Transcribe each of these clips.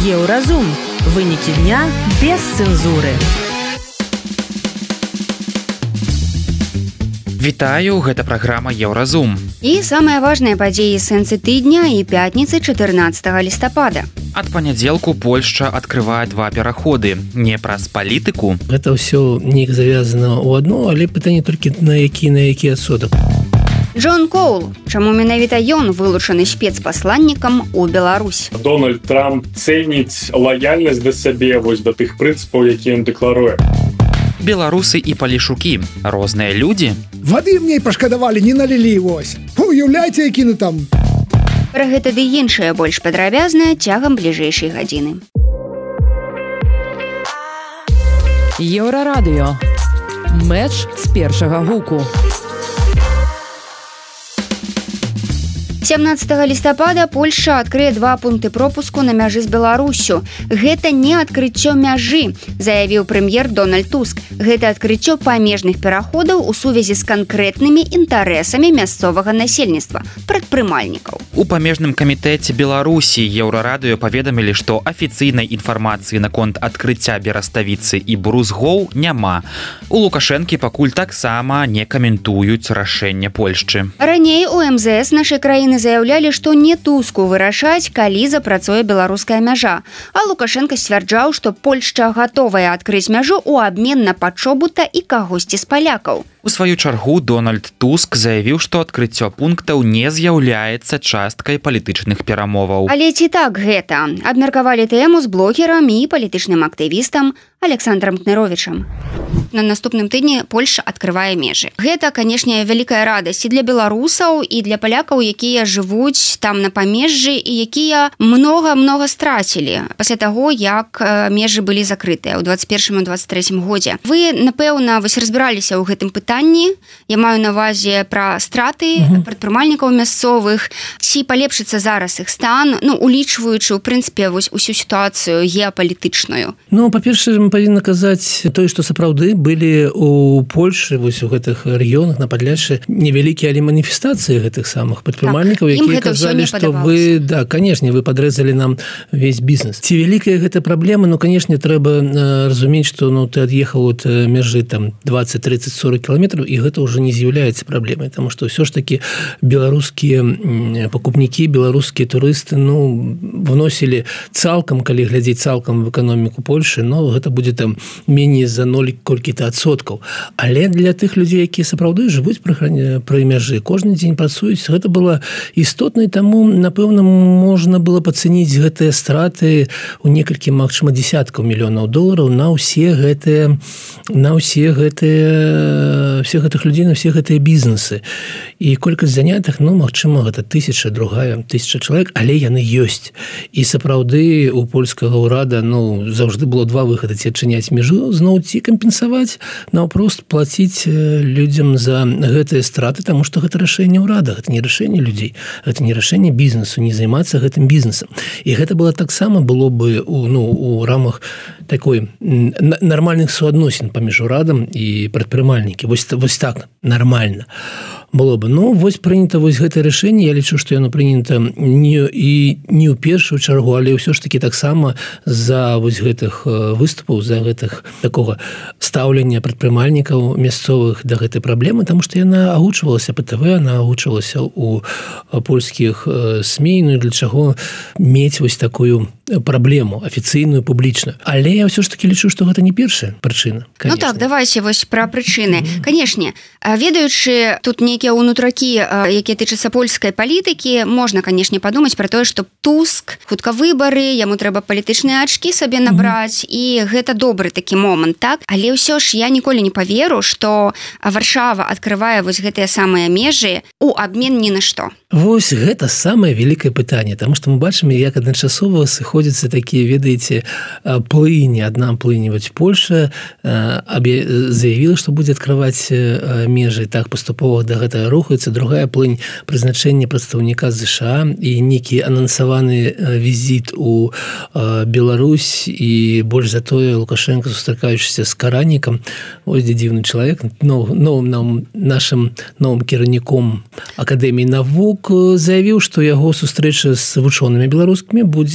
Еўразум. Вынікі дня без цэнзуры. Вітаю, гэта праграма Еўразум. І самыя важныя падзеі сэнсы тыдня і пятніцы 14 лістапада. Ад панядзелку Польшча адкрывае 2 пераходы. Не праз палітыку. Гэта ўсё неяк завязана ў адно, але пытанне толькі на які адсотак. Джон Коул. Чаму менавіта ён вылучаны спецпасланнікам у Беларусь? Дональд Трамп цэніць лаяльнасць да сябе, да тых прынцыпаў, якія ён дэкларуе. Беларусы і палішукі. Розныя людзі. Вады мне пашкадавалі, не налілі, вось. Уяўляйце, які там. Пра гэта ды іншае больш падрабязна цягам бліжэйшай гадзіны. Еўрарадыё. Мэч з першага гуку. 17 лістапада Польшча адкрые 2 пункты пропуску на мяжы з Беларуссю. Гэта не адкрыццё мяжы, заявіў прэм'ер Дональд Туск. Гэта адкрыццё памежных пераходаў у сувязі з канкрэтнымі інтарэсамі мясцовага насельніцтва, прадпрымальнікаў. У памежным камітэце Беларусі Еўрарадыё паведамілі, што афіцыйнай інфармацыі наконт адкрыцця Бераставіцы і Брузгоў няма. У Лукашэнкі пакуль таксама не каментуюць рашэнне Польшчы. Раней у МЗС нашай краіны заяўлялі, што не Туску вырашаць, калі запрацуе беларуская мяжа. А Лукашенко сцвярджаў, што Польшча гатовая адкрыць мяжу ў абмен на пачобута і кагосьці з палякаў. У сваю чаргу Дональд Туск заявіў, што адкрыццё пунктаў не з'яўляецца часткай палітычных перамоваў. Але ці так гэта? Абмеркавалі тэму з блогерам і палітычным актывістам Александром Кныровічам. На наступным тыдні Польшча адкрывае межы. Гэта, канешне, вялікая радасць і для беларусаў, і для палякаў, якія жывуць там на памежжы і якія многа страцілі пасля таго, як межы былі закрытыя ў 21-23 годзе. Вы, напэўна, разбіраліся ў гэтым пытанні. Я маю на ўвазе пра страты прадпрымальнікаў мясцовых. Ці палепшыцца зараз іх стан, улічваючы, у прынцыпе, усю сітуацыю геапалітычную? Па-першае, мы павінны казаць тое, што сапраўды былі у Польшы, у гэтых рэгіёнах на Падляшшы невялікія, але маніфестацыі гэтых самых прадпрымальнікаў, якія казалі, што вы, канешне, вы падрэзалі нам весь бізнес. Ці вялікая гэта праблема? Канешне, трэба разумець, што ты ад'ехаў ад мяжы 20, 30, 40 кіламетраў, і гэта ўжо не з'яўляецца праблемай, таму што ўсё ж такі беларускія пакупнікі, беларускія турысты вносілі цалкам, калі глядзець цалкам в эканоміку Польшы, гэта будзе там меней за 0 колькі-то адсоткаў. Але для тых людзей, якія сапраўды жывуць пры мяжы, кожны дзень працуюць, гэта было істотна, і таму, напэўна, можна было пацэніць гэтыя страты ў некалькі, магчыма, десяткаў мільёнаў долараў на ўсе гэтых людзей, на ўсе гэтыя бізнесы. І колькасць занятых, магчыма, гэта 1000, другая 1000 чалавек, але яны ёсць. І сапраўды у польскага ўрада, заўжды было 2 выхады: ці адчыняць мяжу, зноў ці кампенсаваць, наўпрост плаціць людзям за гэтыя страты, таму што гэта рашэнне ўрада, гэта не рашэнне людзей, гэта не рашэнне бізнесу, не займацца гэтым бізнесам. І гэта было бы у рамах такой нармальных суадносін паміж урадам і прадпрымальнікі. Вось так, нармальна было бы. Вось прынята гэтае рашэнне. Я лічу, што яно прынята не ў першую чаргу, але ўсё ж такі таксама за гэтых выступаў, за гэтых такога стаўлення прадпрымальнікаў мясцовых да гэтай праблемы, таму што яна агучвалася па ТВ, яна агучвалася ў польскіх СМІ, для чаго мець такую праблему афіцыйную, публічную. Але я ўсё ж такі лічу, што гэта не першая прычына. Давайце пра прычыны. Канешне, ведаючы тут нейкія ўнутракі, якія тычацца польскай палітыкі, можна, канешне, падумаць пра тое, што Туск, хутка выбары, яму трэба палітычныя ачкі сабе набраць, і гэта добры такі момант, так? Але ўсё ж я ніколі не паверу, што Варшава адкрывае гэтыя самыя межы у абмен ні на што. Вось гэта самае вялікае пытанне, таму што мы бачым, як адначасова сыходзяцца такія, ведаеце, плыні. Адна плынь, Польша заявіла, што будзе адкрываць межы, так паступова да гэтага рухаецца. Другая плынь — прызначэнне прадстаўніка ЗША і нейкі анансаваны візіт у Беларусь, і больш за тое Лукашенко, сустракаючыся з Каранікам, ось дзе дзіўны чалавек, нашым новым кіраўніком Акадэміі навук, заявіў, што яго сустрэча з вучонымі беларускімі будзе залежаць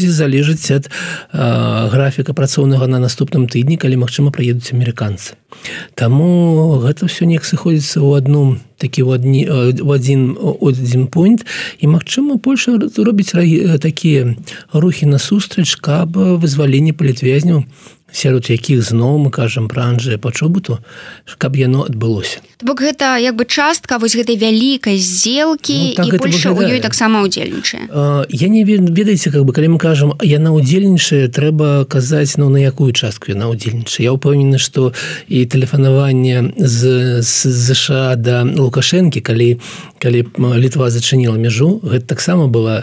залежыць ад графіка працоўнага на наступным тыдні, калі, магчыма, прыедуць амерыканцы. Таму гэта ўсё неяк сыходзіцца ў адну такі ў адзін пойнт, і, магчыма, Польша робіць такія рухі насустрач, каб вызваленне палітвязняў, сярод якіх зноў мы кажам пра Анджэя Пачобуту, каб яно адбылося. Бок гэта як бы частка вось гэтай вялікай здзелкі, і Польша ў ёй таксама ўдзельнічае. Я не ведаеце, калі мы кажам, яна ўдзельнічае, трэба казаць, на якую частку яна ўдзельнічае. Я ўпэўнены, што і тэлефанаванне з ЗША да Лукашэнкі, калі Літва зачыніла мяжу, гэта таксама была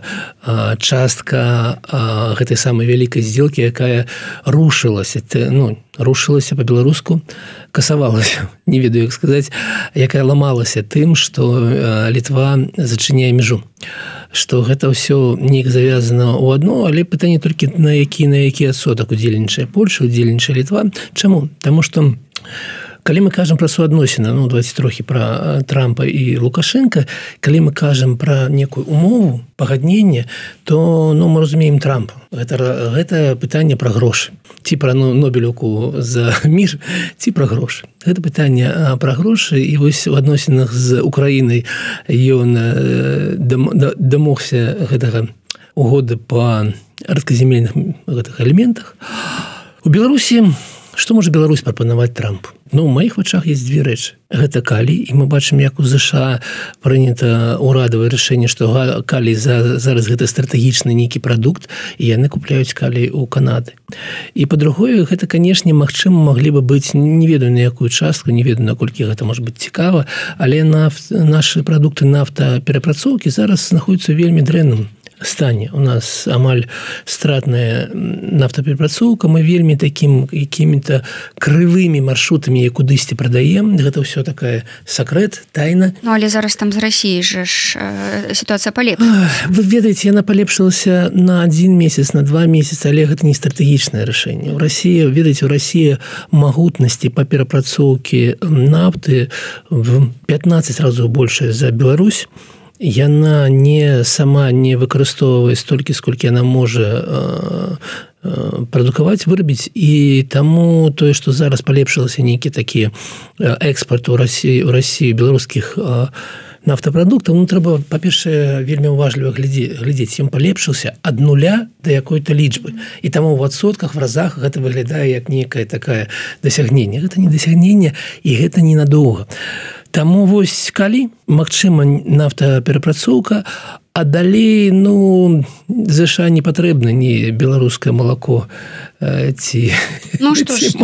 частка гэтай самай вялікай здзелкі, якая рушылася па-беларуску, касавалася, не ведаю, як сказаць, якая ламалася тым, што Літва зачыняе мяжу. Што гэта ўсё неяк завязана ў адно, але пытанне толькі на які адсотак удзельнічае Польша, удзельнічае Літва. Чаму? Таму што калі мы кажам пра суадносіны, давайте трохі пра Трампа і Лукашенка, калі мы кажам пра некую умову, пагадненне, то мы разумеем Трампа. Гэта пытанне пра грошы. Ці пра Нобелёўку за мір, ці пра грошы. Гэта пытанне пра грошы, і вось у адносінах з Украінай ён дамогся гэтага угоды па рэдказямельных гэтых элементах. У Беларусі што можа Беларусь прапанаваць Трампу? У маіх вачах ёсць дзве рэчы. Гэта калій, і мы бачым, як у ЗША прынята ўрадавае рашэнне, што калій зараз гэта стратэгічны нейкі прадукт, і яны купляюць калій у Канады. І па-другое, гэта, канешне, магчыма, маглі бы быць, не ведаю на якую частку, не ведаю, наколькі гэта можа быць цікава, але нашы прадукты нафтаперапрацоўкі зараз знаходзяцца вельмі дрэнным стане. У нас амаль стратная нафтаперапрацоўка, мы вельмі такім якімі-то крывымі маршрутамі кудысьці прадаем. Гэта ўсё такая сакрэт, тайна. Але зараз там з Расіяй же ж сітуацыя палепшылася. Вы ведаеце, яна палепшылася на 1 месяц, на 2 месяцы, але гэта не стратэгічнае рашэнне. У Расіі, ведаеце, у Расіі магутнасці па перапрацоўкі нафты в 15 разоў большая за Беларусь. Яна сама не выкарыстоўвае столькі, сколькі яна можа прадукаваць, вырабіць, і таму тое, што зараз палепшылася нейкі такі экспарт у Расіі беларускіх нафтапрадуктаў, трэба, па-першае, вельмі уважліва глядзець. Ён палепшыўся ад 0 да якой-то лічбы. І таму ў адсотках, в разах гэта выглядае як нейкае такае дасягненне. Гэта не дасягненне, і гэта ненадоўга. Таму вось калі, магчыма, нафтаперапрацоўка, а далей, ЗША не патрэбна ні беларускае малако, ці што ж,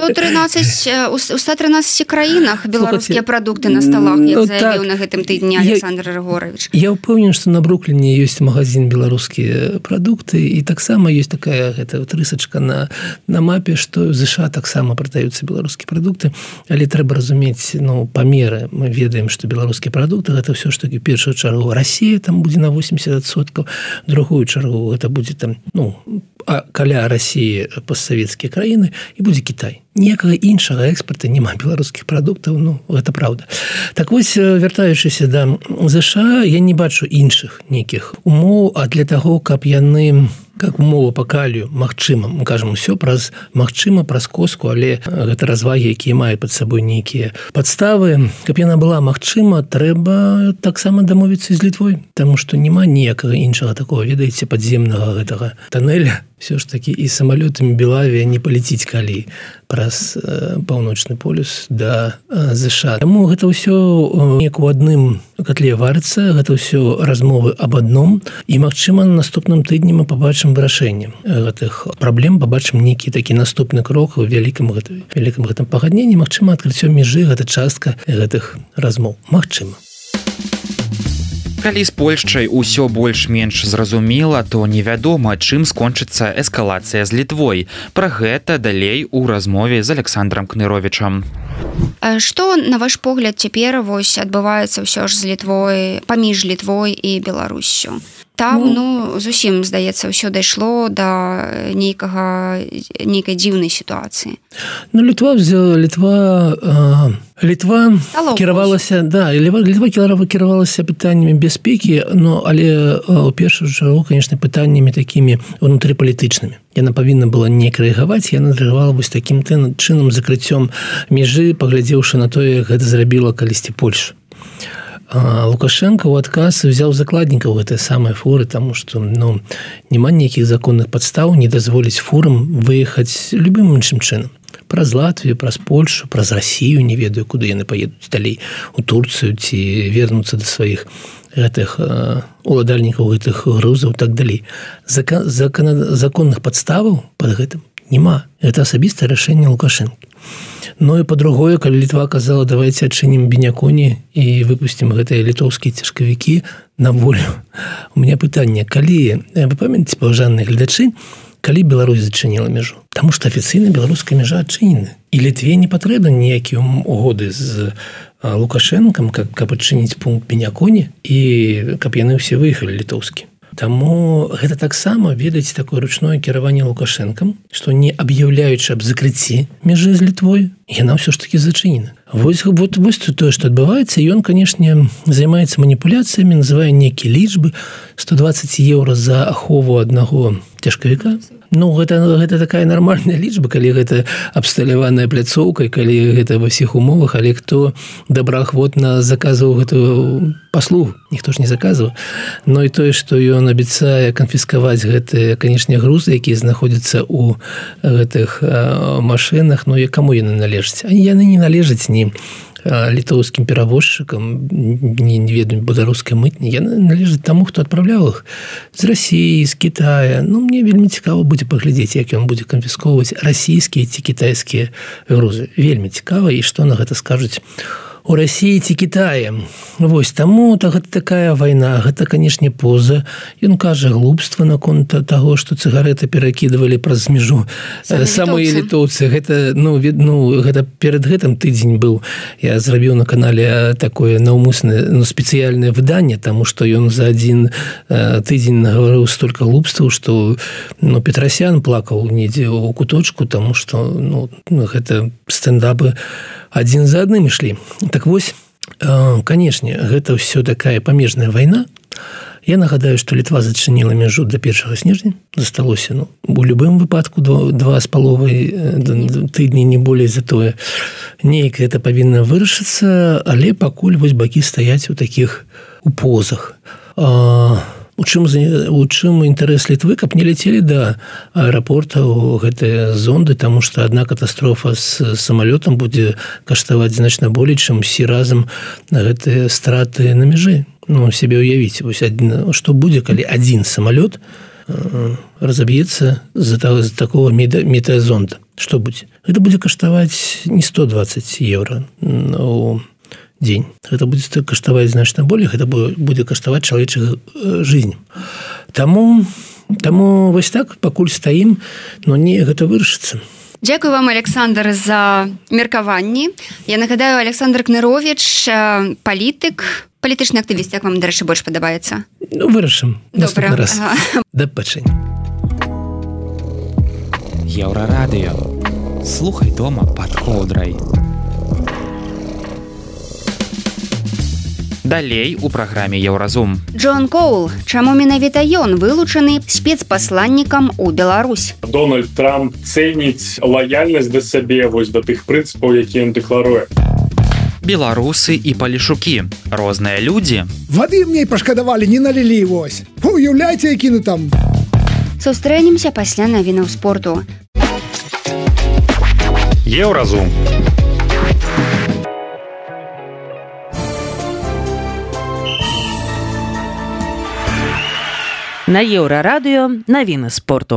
у 113 краінах беларускія прадукты на сталах, як заявіў на гэтым тыдні Александр Григорович. Я ўпэўнен, што на Брукліне ёсць магазин беларускія прадукты, і таксама ёсць такая рысачка на мапе, што ЗША таксама прадаюцца беларускія прадукты, але трэба разумець памеры. Мы ведаем, што беларускія прадукты гэта ўсё ж такі першую чаргу Расія там будзе на 80%, другую чаргу гэта будзе там, каля Расіі постсавецкія краіны, і будзе Кітай. Ніякага іншага экспарта няма беларускіх прадуктаў, гэта праўда. Так вось, вяртаючыся да ЗША, я не бачу іншых нейкіх умоў, а для таго, каб яны, как умова па калію, магчыма, мы кажам усё магчыма праз коску, але гэта развагі, якія маюць пад сабой нейкія падставы. Каб яна была магчыма, трэба таксама дамовіцца з Літвой, таму што няма ніякага іншага такого, ведаеце, падземнага гэтага тоннеля. Все ж таки і самалётамі Белавія не палеціць калі праз паўночны полюс да ЗША. Таму гэта ўсё неяк у адным котле варыцца, гэта ўсё размовы аб адном, і, магчыма, на наступным тыдні мы пабачым вырашэнне гэтых праблем, пабачым нейкі такі наступны крок у вялікім гэтым пагадненні, магчыма, адкрыццё мяжы, гэта частка гэтых размоў. Магчыма. Калі з Польшчай усё больш-менш зразумела, то невядома, чым скончыцца эскалацыя з Літвой. Пра гэта далей у размове з Александром Кныровічам. Што, на ваш погляд, цяпер вось адбываецца ўсё ж з Літвой, паміж Літвой і Беларуссю? Там, зусім, здаецца, ўсё дайшло да нейкай дзіўнай сітуацыі. Літва Літва кіравалася пытаннямі бяспекі, але ў першую чаргу, конечно, пытаннямі такімі унутрыпалітычнымі. Яна павінна была не рэагаваць, яна рэагавала вось такім чынам закрыццём межы, паглядзеўшы на тое, як гэта зрабіла калісьці Польша. Лукашенко ў адказ взяў закладнікаў гэтай самай фуры, таму што няма ніякіх законных падстаў не дазволіць фурам выехаць любым іншым чынам. Праз Латвію, праз Польшу, праз Расію, не ведаю, куды яны паедуць далей, у Турцыю ці вернуцца да сваіх гэтых уладальнікаў гэтых грузаў, так далей. Законных падставаў пад гэтым няма. Гэта асабістае рашэнне Лукашэнкі. І па-другое, калі Літва казала, давайте адчынім беняконі і выпусцім гэтыя літоўскія цяжкавікі на волю. У меня пытанне, калі, вы памятаеце, паважаныя гледачы, калі Беларусь зачыніла мяжу? Таму што афіцыйна беларуская мяжа адчынена. І Літве не патрэбны ніякія угоды з Лукашэнкам, каб адчыніць пункт беняконі і каб яны ўсе выехалі літоўскі. Таму гэта таксама, ведаеце, такое ручное кіраванне Лукашэнкам, што не аб'яўляючы аб закрыцці мяжы з Літвой, яна ўсё ж такі зачынена. Вось тое, што адбываецца, ён, канешне, займаецца маніпуляцыямі, называе нейкія лічбы, 120 еўра за ахову аднаго цяжкавіка. Гэта такая нармальная лічба, калі гэта абсталяваная пляцоўка, калі гэта ва ўсіх умовах, але хто добраахвотна заказваў гэтую паслугу, ніхто ж не заказваў. І тое, што ён абяцае канфіскаваць гэтыя, канешне, грузы, якія знаходзяцца ў гэтых машынах, каму яны належаць? Яны не належаць ні літоўскім перавозчыкам, не ведаю, беларускай мытні, яны належаць таму, хто адпраўляў іх з Расіі, з Кітая. Мне вельмі цікава будзе паглядзець, як ён будзе канфіскоўваць расійскія ці кітайскія грузы. Вельмі цікава, і што на гэта скажуць у Расіі ці Кітаі. Вось, таму гэта такая вайна, гэта, канешне, поза. Ён кажа глупства наконт таго, што цыгарэты перакідывалі праз мяжу самыя літоўцы. Гэта перад гэтым тыдзень быў. Я зрабіў на канале такое наўмыснае, спецыяльнае выданне, таму што ён за адзін тыдзень нагаварыў столькі глупстваў, што Петрасян плакаў недзе ў куточку, таму што гэта стэндапы адзін за адным ішлі. Так вось, канешне, гэта ўсё такая памежная вайна. Я нагадаю, што Літва зачыніла мяжу да 1 снежня. Засталося, у любым выпадку 2,5 тыдні, не болей за тое. Неяк гэта павінна вырашыцца, але пакуль вось бакі стаяць у такіх позах. У чым інтарэс Літвы, каб не ляцелі да аэрапорта гэтыя зонды, таму што адна катастрофа з самалётам будзе каштаваць значна болей, чым усе разам гэтыя страты на мяжы. Сябе ўявіць, што будзе, калі адзін самалёт разаб'ецца з-за такого метеазонда. Што будзе? Гэта будзе каштаваць не 120 еўра у дзень. Гэта будзе каштаваць значна болей, гэта будзе каштаваць чалавечых жизнь. Таму вось так, пакуль стаім, не гэта вырашыцца. Дзякую вам, Александр, за меркаванні. Я нагадаю, Александр Кныровіч, палітык, палітычны актывіст. Як вам, дарэчы, больш падабаецца? Вырашым. Наступны раз. Да пачэння. Еўрарадыё. Слухай дома пад коўдрай. Далей у праграме Еўразум. Джон Коул. Чаму менавіта ён вылучаны спецпасланнікам у Беларусь? Дональд Трамп цэніць лаяльнасць да сябе, вось да тых прынцыпаў, якія ён дэкларуе. Беларусы і палішукі. Розныя людзі. Вады мне пашкадавалі, не налілі, вось. Уяўляйце, якіны там. Сустрэнемся пасля навінаў спорту. Еўразум. На Еўрарадыё навіны спорту.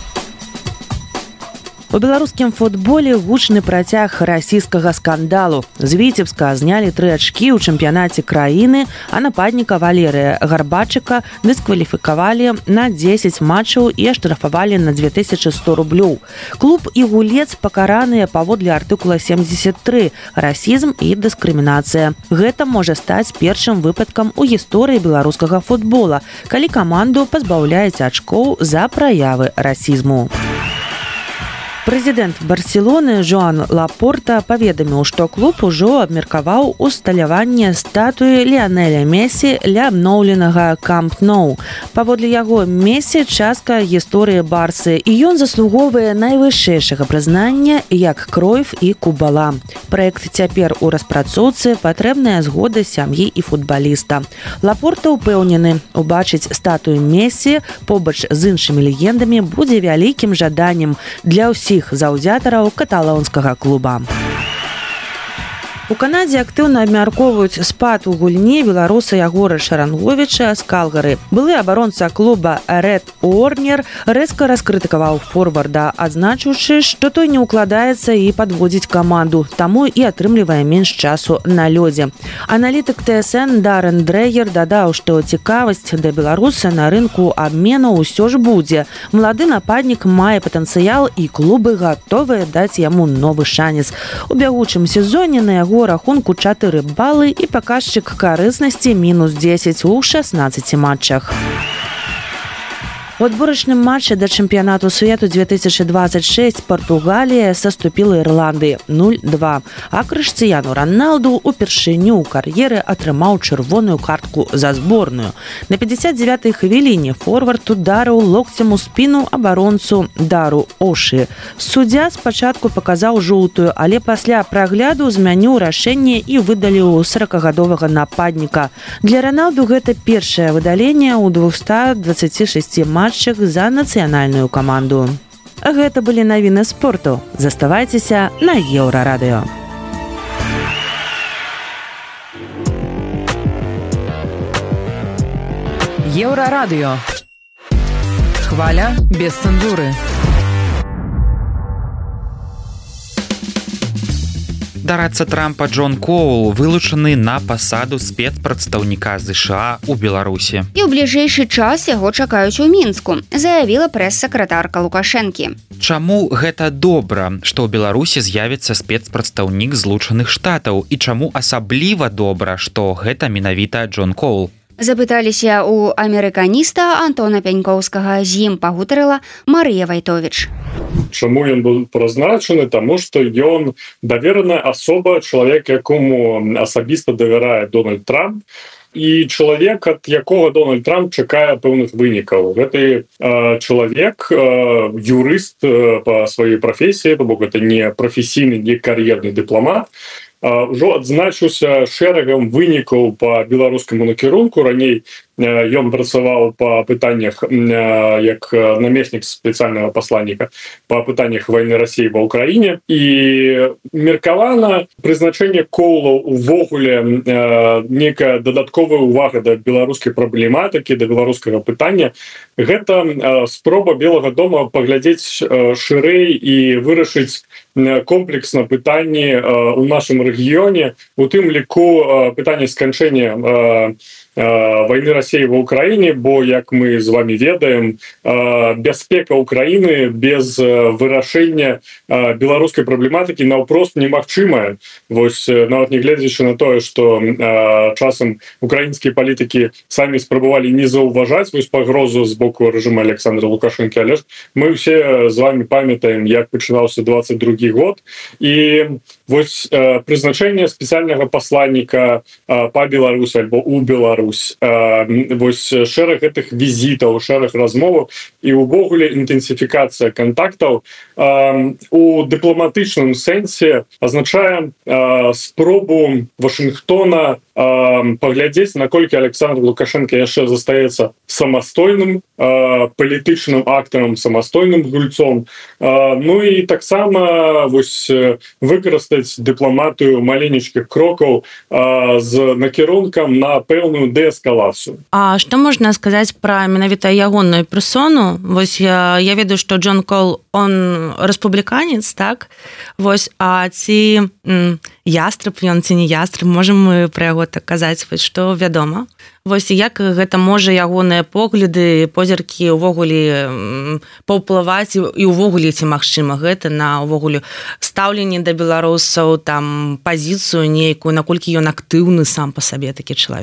У беларускім футболе гучны працяг расійскага скандалу. З Віцебска знялі 3 ачкі ў чэмпіянаце краіны, а нападніка Валерыя Гарбачыка дыскваліфікавалі на 10 матчаў і аштрафавалі на 2100 рублёў. Клуб і гулец пакараныя паводле артыкула 73 расізм і дыскрымінацыя. Гэта можа стаць першым выпадкам у гісторыі беларускага футбола, калі каманду пазбаўляюць ачкоў за праявы расізму. Прэзідэнт Барселоны Жоан Лапорта паведаміў, што клуб ужо абмеркаваў усталяванне статуі Ліанеля Месі ля абноўленага Камп Ноу. Паводле яго, Месі частка гісторыі Барсы, і ён заслуговуе найвышэйшага прызнання як Кройф і Кубала. Праект цяпер у распрацоўцы, патрэбная згода сям'і і футбаліста. Лапорта ўпэўнены, убачыць статую Месі побач з іншымі легендамі будзе вялікім жаданнем для ўсіх заўзятараў каталонскага клуба. У Канадзе актыўна абмяркоўваюць спад у гульні беларуса Ягора Шаранговіча з Калгары. Былы абаронца клуба Ред Уорнер рэзка раскрытыкаваў форварда, адзначыўшы, што той не ўкладаецца і падводзіць каманду, таму і атрымлівае менш часу на лёдзе. Аналітык ТСН Даррен Дрэгер дадаў, што цікавасць да беларуса на рынку абменаў усё ж будзе. Малады нападнік мае патэнцыял і клубы гатовыя даць яму новы шанец. У бягучым сезоне на яго рахунку 4 балы і паказчык карыснасці -10 у 16 матчах. У адборачным матчы да чэмпіянату свету 2026 Партугалія саступіла Ірландыі 0-2, а Крыштыяну Роналду упершыню ў кар'еры атрымаў чырвоную картку за зборную. На 59-й хвіліне форвард ударыў локцем у спіну абаронцу Дару Ошы. Суддзя спачатку паказаў жоўтую, але пасля прагляду змяніў рашэнне і выдаліў 40гадовага нападніка. Для Роналду гэта першае выдаленне ў 226 матчах за нацыянальную каманду. Гэта былі навіны спорту. Заставайцеся на Еўрарадыё. Еўрарадыё. Хваля без цэнзуры. Дарацца Трампа Джон Коул вылучаны на пасаду спецпрадстаўніка ЗША ў Беларусі. І ў бліжэйшы час яго чакаюць у Мінску, заявіла прэс-сакратарка Лукашэнкі. Чаму гэта добра, што ў Беларусі з'явіцца спецпрадстаўнік Злучаных Штатаў, і чаму асабліва добра, што гэта менавіта Джон Коул? Запыталіся ў амерыканіста Антона Пянькоўскага, з ім пагутарыла Марыя Вайтовіч. Чаму ён быў прызначаны? Таму што ён давераная асоба, чалавек, якому асабіста давярае Дональд Трамп, і чалавек, ад якога Дональд Трамп чакае пэўных вынікаў. Гэты чалавек, юрыст па сваёй прафесіі, бо гэта не прафесійны, не кар'ерны дыпламат, ужо адзначыўся шэрагам вынікаў па беларускаму накірунку. Раней ён працаваў па пытаннях як намеснік спецыяльнага пасланніка па пытаннях вайны Расіі ва ўкраіне, і меркавана прызначэнне Коула увогуле некая дадатковая увага да беларускай праблематыкі, да беларускага пытання. Гэта спроба Белага дома паглядзець шырэй і вырашыць комплексна пытанні ў нашым рэгіёне, у тым ліку пытанне сканчэння войны России в Украине, бо, як мы з вами ведаем, бяспека Украины без вырашэння беларускай праблематыкі наўпрост немагчымая. Вось нават не гледзячы на тое, што часам украінскія палітыкі самі спрабавалі не заўважаць вось пагрозу з боку рэжыма Александра Лукашэнкі, але ж мы ўсе з вами памятаем, як пачынаўся 22 год, і вось прызначэнне спецыяльнага пасланніка па Беларусі альбо у Беларусі, вось шэраг гэтых візітаў, шэраг размоваў і ўвогуле інтэнсіфікацыя кантактаў у дыпламатычным сэнсе азначае спробу Вашынгтона паглядзець, наколькі Александр Лукашенко яшчэ застаецца самастойным палітычным актарам, самастойным гульцом. Ну і таксама вось выкарыстаць дыпламатыю маленечкіх крокаў з накірункам на пэўную дээскалацыю. А што можна сказаць пра менавіта ягоную персону? Вось я ведаю, што Джон Коул, он рэспубліканец, так? Вось, а ці ястраб ён, ці не ястраб, можам мы пра яго так казаць, вось што вядома? Вось як гэта можа ягоныя погляды, позіркі ўвогуле паўплываць і ўвогуле ці магчыма гэта на ўвогуле стаўленне да беларусаў, там пазіцыю нейкую, наколькі ён актыўны сам па сабе такі чалавек?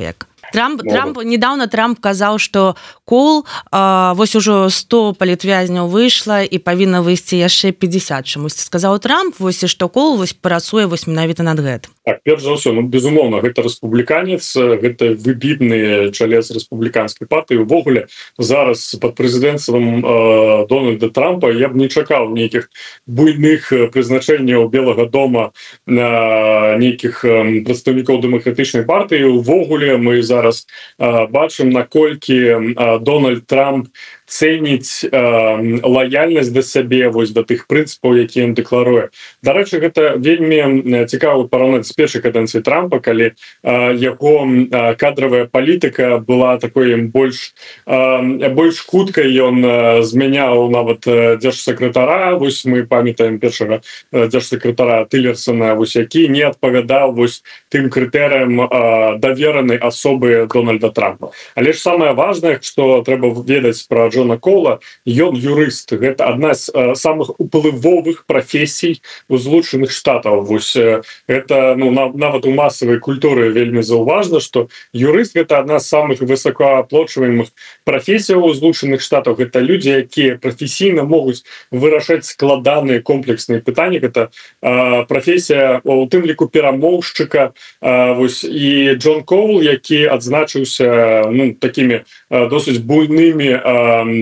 Трамп недавно казаў, што Коул вось ужо 100 палітвязняў выйшла і павінна выйсці яшчэ 50 чамусьці сказаў Трамп, вось і што Коул вось працуе вось менавіта над гэтым. Так, перш за ўсё, безумоўна, гэта рэспубліканец, гэта выбітны чалец рэспубліканскай партыі. Увогуле зараз пад прэзідэнцтвам Дональда Трампа я б не чакаў нейкіх буйных прызначэнняў Белага дома на нейкіх прадстаўнікоў дэмакратычнай партыі. Увогуле мы зараз бачым, наколькі Дональд Трамп цэніць лаяльнасць да сябе, вось да тых прынцыпаў, які ён дэкларуе. Дарэчы, гэта вельмі цікава параўнаць з першай кадэнцыі Трампа, калі яго кадравая палітыка была такой больш хуткай, ён змяняў нават дзяржсакратара, вось мы памятаем першага дзяржсакратара Тиллерсона, вось які не адпавядаў вось тым крытэрыям даверанай асобы Дональда Трампа. Але ж самае важнае, што трэба ведаць пра Джона Коула, ён юрыст. Гэта адна з самых уплывовых прафесій у Злучаных Штатаў. Вось гэта, нават у масавай культуры вельмі заўважна, што юрыст гэта адна з самых высокааплачваемых прафесіяў у Злучаных Штатаў. Гэта людзі, якія прафесійна могуць вырашаць складаныя комплексныя пытанні. Гэта прафесія у тым ліку перамоўшчыка. Вось і Джон Коул, які адзначыўся такімі досыць буйнымі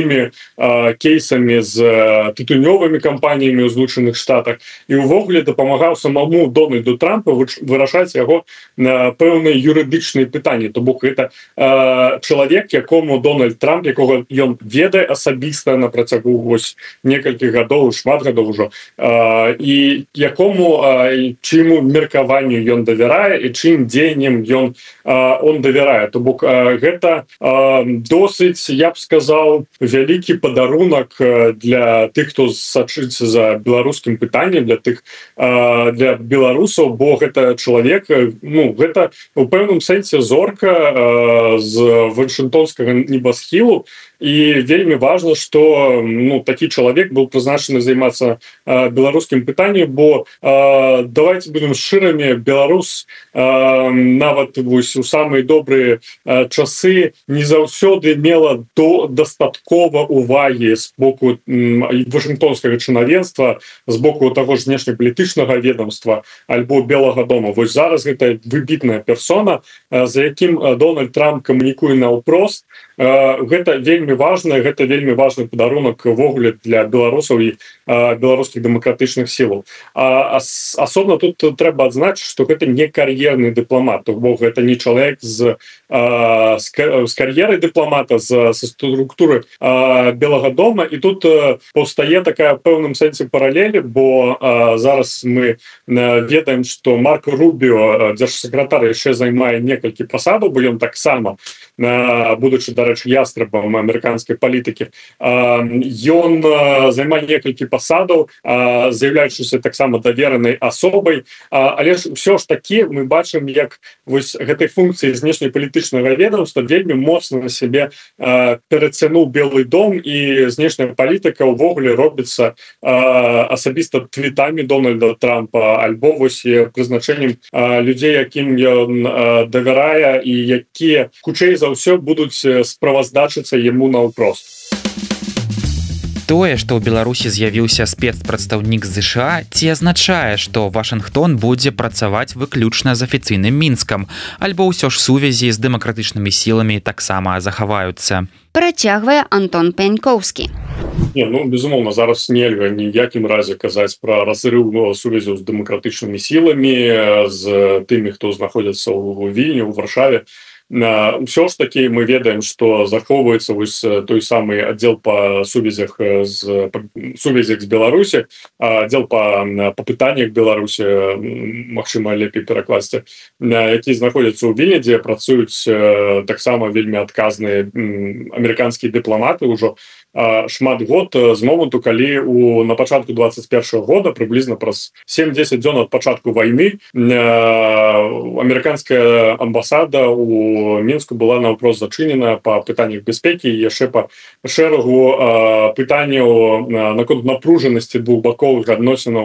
кейсамі з тытунёвымі кампаніямі ў Злучаных Штатах і ўвогуле дапамагаў самому Дональду Трампу вырашаць яго пэўныя юрыдычныя пытанні. То бок гэта чалавек, якому Дональд Трамп, якога ён ведае асабіста на працягу вось некалькіх гадоў, шмат гадоў ужо, і якому чыму меркаванню ён давярае і чым дзеянням он давярае. То бок гэта досыць, я б сказаў, вялікі падарунак для тых, хто сачыць за беларускім пытаннем, для беларусаў, бо гэта чалавек, гэта у пэўным сэнсе зорка з вашынгтонскага небасхілу. І вельмі важна, што такі чалавек быў прызначаны займацца беларускім пытаннем, бо давайте будем шчырамі, Беларусь нават вось у самыя добрыя часы не заўсёды мела дастаткова увагі з боку вашынгтонскага чынавенства, з боку таго ж знешнепалітычнага ведомства альбо Белага дома. Вось зараз гэта выбітная персона, за якім Дональд Трамп камунікуе наўпрост. Гэта вельмі важна, гэта вельмі важны падарунак увогуле для беларусаў і беларускіх дэмакратычных сілаў. Асобна тут трэба адзначыць, што гэта не кар'ерны дыпламат, бо гэта не чалавек з кар'ерай дыпламата, са структуры Белага дома. І тут паўстае такая пэўным сэнсе паралелі, бо зараз мы ведаем, што Марко Рубіо, дзяржсакратар, яшчэ займае некалькі пасадаў, бо ён таксама, будучы, дарэчы, ястрабам амерыканскай палітыкі, ён займае некалькі пасадаў, з'яўляючыся таксама даверанай асобай. Але ж ўсё ж такі мы бачым, як вось гэтай функцыі знешнепалітычнага ведомства вельмі моцна на сябе перацянуў Белы дом, і знешняя палітыка ўвогуле робіцца асабіста твітамі Дональда Трампа альбо вось прызначэннем людзей, якім ён давярае і якія хутчэй за ўсё будуць справаздачыцца яму наўпрост. Тое, што ў Беларусі з'явіўся спецпрадстаўнік з ЗША, ці азначае, што Вашынгтон будзе працаваць выключна з афіцыйным Мінскам, альбо ўсё ж сувязі з дэмакратычнымі сіламі таксама захаваюцца? Працягвае Антон Пянькоўскі. Безумоўна, зараз нельга ні ў якім разе казаць пра разрыў сувязяў з дэмакратычнымі сіламі, з тымі, хто знаходзяцца ў Вільні, ў Варшаве. Усё ж такі мы ведаем, што захоўваецца вось той самы аддзел па сувязях з Беларусі, аддзел па пытаннях Беларусі, магчыма, лепей перакласці, які знаходзяцца ў Вільні, дзе працуюць таксама вельмі адказныя амерыканскія дыпламаты ўжо шмат год, з моманту, калі на пачатку 21-го года, прыблізна праз 7-10 дзён ад пачатку вайны, амерыканская амбасада у Мінску была наўпрост зачынена па пытаннях бяспекі і яшчэ па шэрагу пытанняў наконт напружанасці двухбаковых адносінаў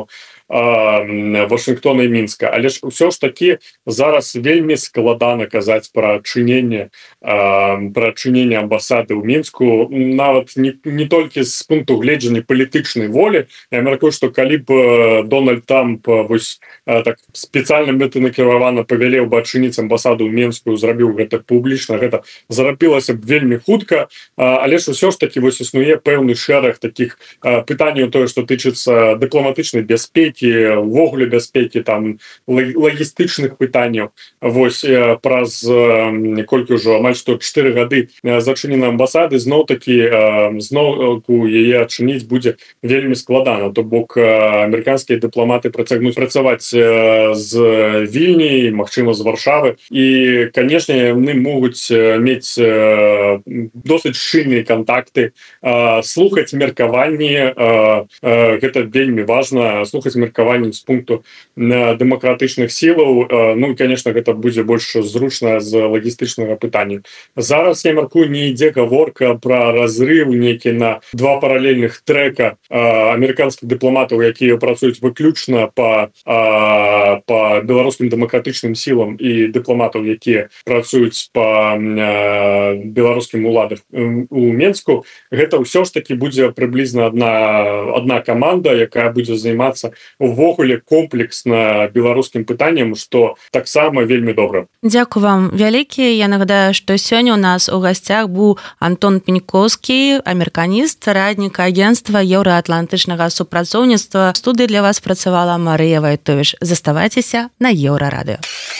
Вашингтона і Мінска. Але ж ўсё ж такі зараз вельмі складана казаць пра адчыненне амбасады ў Мінску, нават не толькі з пункту гледжання палітычнай волі. Я мяркую, што калі б Дональд Трамп вось так спецыяльна мэтанакіравана павялеў бы адчыніць амбасаду ў Мінску, зрабіў гэта публічна, гэта зрабілася б вельмі хутка, але ж усё ж такі вось існуе пэўны шэраг такіх пытанняў, тое, што тычыцца дыпламатычнай бяспекі, увогуле бяспекі, там лагістычных пытанняў. Вось праз колькі ўжо амаль што 4 гады зачынены амбасады, зноўку яе адчыніць будзе вельмі складана. То бок амерыканскія дыпламаты працягнуць працаваць з Вільні, магчыма, з Варшавы. І, канешне, яны могуць мець досыць шчыльныя кантакты, слухаць меркаванні, гэта вельмі важна, слухаць меркаванні з пункту дэмакратычных сілаў. Ну, і, канешне, гэта будзе больш зручна з лагістычнага пытання. Зараз, я мяркую, не ідзе гаворка пра разрыв некі на 2 паралельных трэка амерыканскіх дыпламатаў, якія працуюць выключна па беларускім дэмакратычным сілам, і дыпламатаў, якія працуюць па беларускім уладах у Мінску. Гэта ўсё ж такі будзе прыблізна одна каманда, якая будзе займацца увогуле комплексна беларускім пытанням, што таксама вельмі добра. Дзякую вам вялікі. Я нагадаю, што сёння у нас у гасцях быў Антон Пенькоўскі, амерыканіст, раднік агенцтва еўраатлантычнага супрацоўніцтва. В студыі для вас працавала Марыя Вайтовіч. Заставайцеся на Еўрарадыё.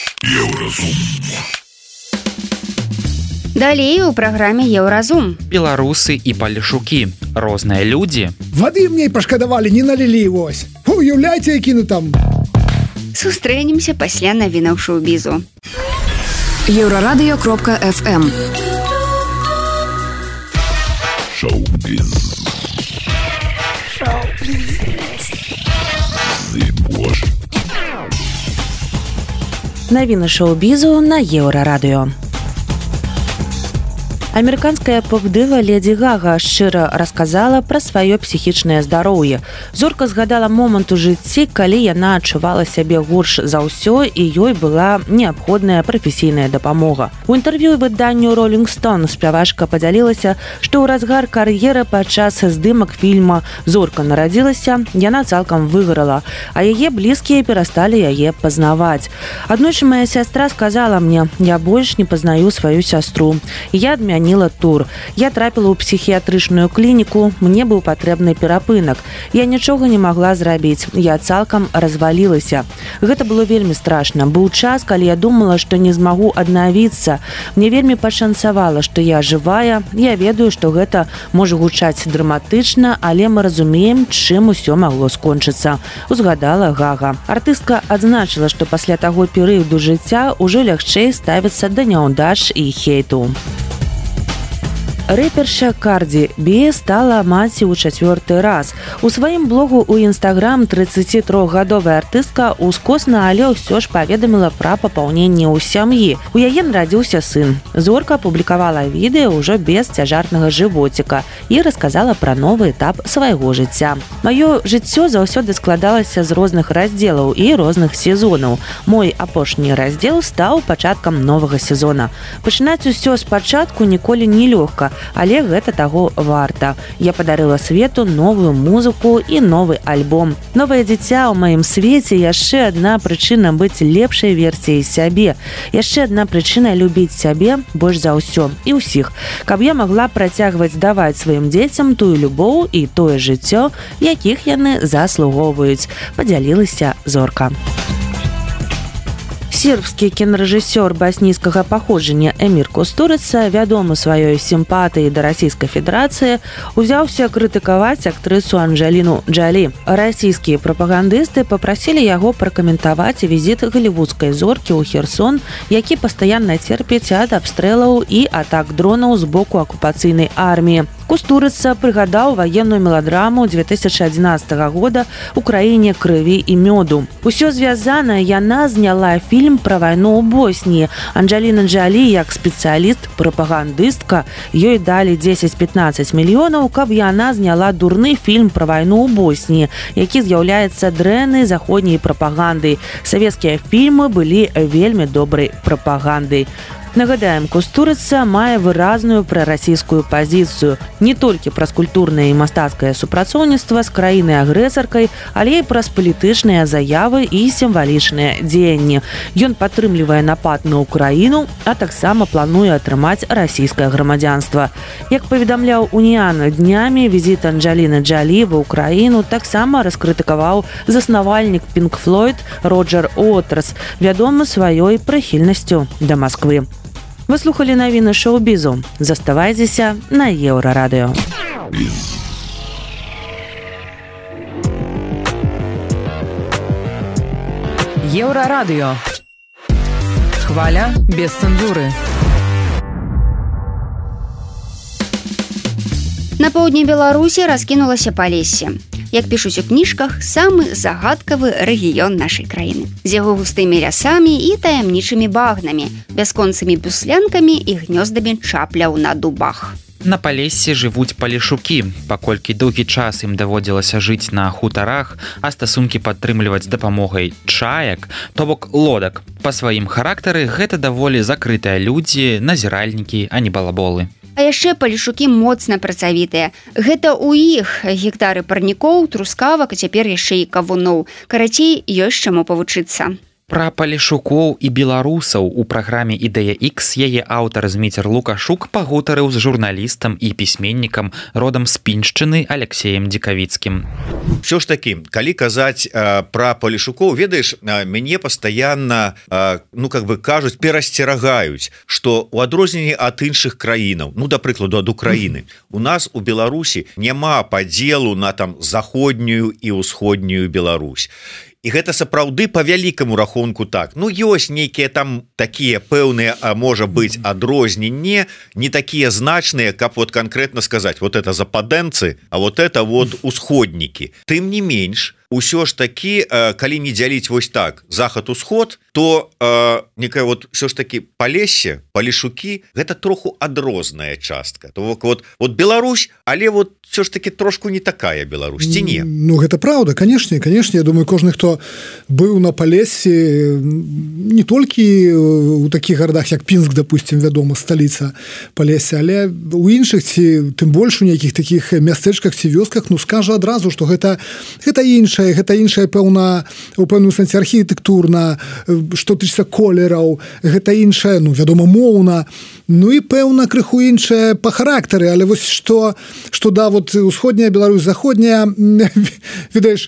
Далей у праграме Еўразум. Беларусы і палешукі. Розныя людзі. Вады мне пашкадавалі, не налілі, вось. Уяўляйце, які ну там. Сустрэнемся пасля навінаў шоу-бізу. Еўрарадыё.фм. Шоу-біз. Навіны шоу-бізу на Еўрарадыё. Амерыканская поп-дыва Леді Гага шчыра расказала пра сваё псіхічнае здароўе. Зорка згадала момант у жыцці, калі яна адчувала сябе горш за ўсё і ёй была неабходная прафесійная дапамога. У інтэрв'ю выданню Rolling Stone спявачка падзялілася, што ў разгар кар'еры падчас здымак фільма «Зорка нарадзілася» яна цалкам выгарала, а яе блізкія перасталі яе пазнаваць. Аднойчы моя сястра сказала мне: «Я больш не пазнаю сваю сястру. Я адмяніла тур. Я трапіла ў псіхіятрычную клініку, мне быў патрэбны перапынак. Я нічога не магла зрабіць. Я цалкам развалілася. Гэта было вельмі страшна. Быў час, калі я думала, што не змагу аднавіцца. Мне вельмі пашанцавала, што я жывая. Я ведаю, што гэта можа гучаць драматычна, але мы разумеем, чым усё магло скончыцца», — узгадала Гага. Артыстка адзначыла, што пасля таго перыяду жыцця ўжо лягчэй ставіцца да няўдач і хейту. Рэперша Карді Бі стала маці ў 4-й раз. У сваім блогу ў Інстаграм 33-гадовая артыстка ускосна, але ўсё ж паведаміла пра папаўненне ў сям'і. У яе нарадзіўся сын. Зорка апублікавала відэо ўжо без цяжарнага жывоціка і расказала пра новы этап свайго жыцця. «Маё жыццё заўсёды складалася з розных раздзелаў і розных сезонаў. Мой апошні раздзел стаў пачаткам новага сезона. Пачынаць усё спачатку ніколі не лёгка, але гэта таго варта. Я падарыла свету новую музыку і новы альбом. Новае дзіця ў маім свеце яшчэ адна прычына быць лепшай версіяй сябе. Яшчэ адна прычына любіць сябе больш за ўсё і ўсіх, каб я магла працягваць даваць сваім дзецям тую любоў і тое жыццё, якіх яны заслугоўваюць», — падзялілася Зорка. Сербскі кінарэжысёр баснійскага паходжання Эмір Кустурыца, вядомы сваёй сімпатыяй да Расійскай Федэрацыі, узяўся крытыкаваць актрысу Анджеліну Джолі. Расійскія прапагандысты папрасілі яго пракаментаваць візіт галівудскай зоркі ў Херсон, які пастаянна церпіць ад абстрэлаў і атак дронаў з боку акупацыйнай арміі. Кустурыца прыгадаў ваенную меладраму 2011 года «У краіне крыві і мёду». Усё звязанае яна зняла фільм пра вайну ў Босніі. Анджеліна Джолі, як спецыяліст-прапагандыстка, ёй далі 10-15 мільёнаў, каб яна зняла дурны фільм пра вайну ў Босніі, які з'яўляецца дрэннай заходняй прапагандай. Савецкія фільмы былі вельмі добрай прапагандай. Нагадаем, Кустурыца мае выразную прарасійскую пазіцыю не толькі праз культурнае і мастацкае супрацоўніцтва з краінай-агрэсаркай, але і праз палітычныя заявы і сімвалічныя дзеянні. Ён падтрымлівае напад на Украіну, а таксама плануе атрымаць расійскае грамадзянства. Як паведамляў Уніан, днямі візіт Анджеліны Джолі ва Украіну таксама раскрытыкаваў заснавальнік Pink Floyd Роджер Уотерс, вядомы сваёй прыхільнасцю да Масквы. Вы слухали навіны шоу-бізу. Заставайцеся на Еўрарадыё. Еўрарадыё. Хваля без цэнзуры. На поўдні Беларусі раскінулася Палессе. Як пішуць у кніжках, самы загадкавы рэгіён нашай краіны. З яго густымі лясамі і таямнічымі багнамі, бясконцымі буслянкамі і гнёздамі чапляў на дубах. На Палессі жывуць палешукі. Паколькі доўгі час ім даводзілася жыць на хутарах, а стасункі падтрымліваць дапамогай чаек, то бок лодак. Па сваім характары гэта даволі закрытыя людзі, назіральнікі, а не балаболы. А яшчэ палешукі моцна працавітыя. Гэта ў іх гектары парнікоў, трускавак, а цяпер яшчэ і кавуноў. Карацей, ёсць чаму павучыцца. Пра палешукоў і беларусаў у праграме «Ідэя Х» яе аўтар Зміцер Лукашук пагутарыў з журналістам і пісьменнікам родам з Піншчыны Алексеем Дзікавіцкім. Все ж таки, калі казаць пра палешукоў, ведаеш, мяне пастаянна кажуць, перасцерагаюць, што у адрозненні ад іншых краінаў, да прыкладу ад Украіны, у нас у Беларусі няма падзелу на там заходнюю і ўсходнюю Беларусь. І гэта сапраўды па вялікаму рахунку так. Ёсць нейкія там такія пэўныя, а можа быць, адрозненні, не такія значныя, каб вот канкрэтна сказаць, вот это западэнцы, а вот это вот усходнікі. Тым не менш, усё ж такі, калі не дзяліць вось так захад-усход, то некая вот все ж таки Палессе, палешукі, гэта троху адрозная частка. То вот Беларусь, але вот все ж таки трошку не такая Беларусь, ці не? Гэта правда, конечно, я думаю, кожны, хто быў на Палессе, не толькі у такіх гарадах, як Пінск, допустим, вядома, сталіца Палесся, але у іншых, ці тым больш у нейкіх такіх мястэчках ці вёсках, скажа адразу, што гэта іншае, пэўна, у пэўным сэнсе архітэктурна, што тычыцца колераў, гэта іншае, вядома, моўна, і пэўна крыху іншае па характары, але вось што да, вот усходняя Беларусь, заходняя, ведаеш,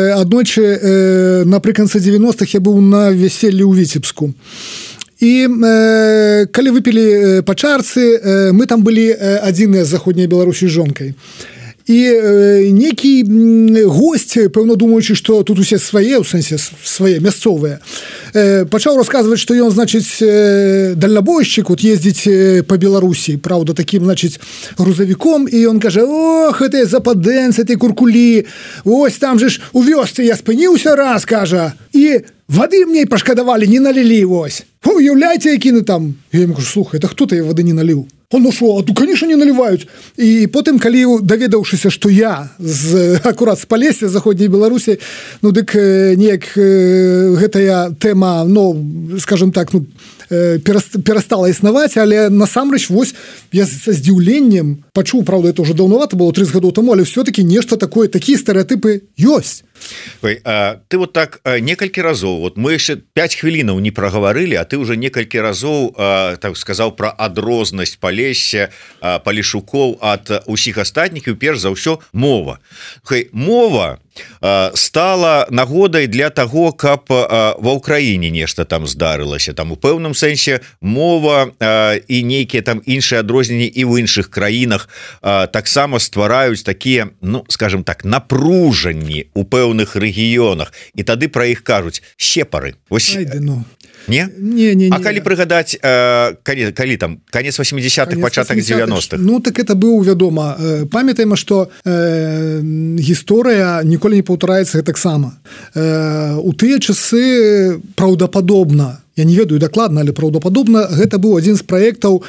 аднойчы напрыканцы 90-х я быў на вяселлі ў Віцебску. І калі выпілі па чарцы, мы там былі адзіныя з заходняй Беларусі з жонкай. І нейкі госць, пэўна думаючы, што тут усе свае, у сэнсе свае, мясцовыя, пачаў расказваць, што ён, значыць, дальнабойшчык, вот ездзіць па Беларусі, праўда, такім, значыць, грузавіком, і ён кажа: ох, гэтыя западэнцы, гэтыя куркулі, ось там же ж у вёсцы я спыніўся раз, кажа, і вады мне пашкадавалі, не налілі, вось. Уяўляйце, якіны там. Я ему кажу: слухай, это хто ты вады не наліў? Шо, конечно, не наливаюць. І потым, калі даведаўшыся, што я акурат з Палесся, заходняй Беларусі, дык неяк гэтая тэма, скажем так, перастала існаваць, але насамрэч вось я са здзіўленнем пачуў, правда, это уже даўнавата было, 30 гадоў таму, але все-таки нешта такое, такія стэрэатыпы ёсць. Ты вот так некалькі разоў, вот мы яшчэ 5 хвілінаў не прагаварылі, а ты уже некалькі разоў так сказаў пра адрознасць Палесся, палешукоў ад усіх астатніх, і перш за ўсё мова. Мова стала нагодай для таго, каб ва ўкраіне нешта там здарылася. Там у пэўным сэнсе мова і нейкія там іншыя адрозненні і ў іншых краінах таксама ствараюць такія, скажем так, напружанні у пэўных рэгіёнах, і тады пра іх кажуць сепары. Не? Не. А калі прыгадаць калі там конец 80-х, пачатак 90-х? Ну так это быў, вядома, памятаем, што гісторыя ніколі не паўтараецца таксама. У тыя часы праўдападобна, я не ведаю дакладна, але праўдападобна, гэта быў адзін з праектаў,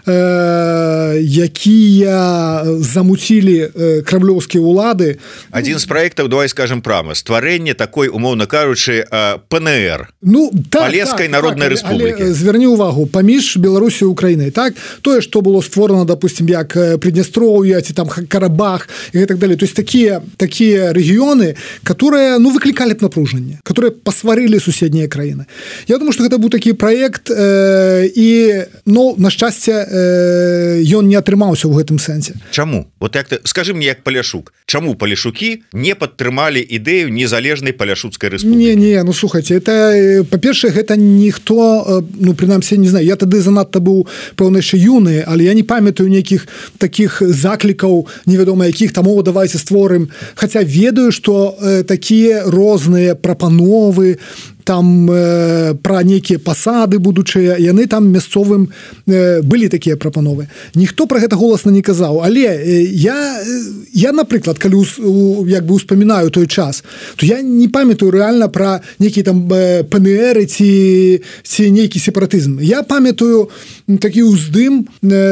якія замуцілі крамлёўскія ўлады. Адзін з праектаў, давай скажем прама, стварэнне такой, умоўна кажучы, ПНР, Палескай народнай рэспублікі. Зверні ўвагу, паміж Беларусі і Украінай, так? Тое, што было створана, допустим, як Приднестровье, ці там Карабах і так далее. То есть такія рэгіёны, которые, выклікалі б напружанне, которые пасварылі суседнія краіны. Я думаю, што гэта быў такі праект, і, на шчасце, ён не атрымаўся ў гэтым сэнсе. Чаму? Вот як ты, скажи мне, як Паляшук, чаму паляшукі не падтрымалі ідэю незалежнай паляшуцкай рэспублікі? Не, слухайте, это, па-першае, гэта ніхто, прынамсі, не знаю, я тады занадта быў, пэўна, яшчэ юны, але я не памятаю нейкіх такіх заклікаў, невядома якіх, там, давайте створым, хаця ведаю, што такія розныя прапановы, там пра нейкія пасады будучыя, яны там мясцовым былі такія прапановы. Ніхто пра гэта голасна не казаў, але я напрыклад, калі як бы успамінаю той час, то я не памятаю рэальна пра нейкія там ПНР ці нейкі сепаратызм. Я памятаю такі ўздым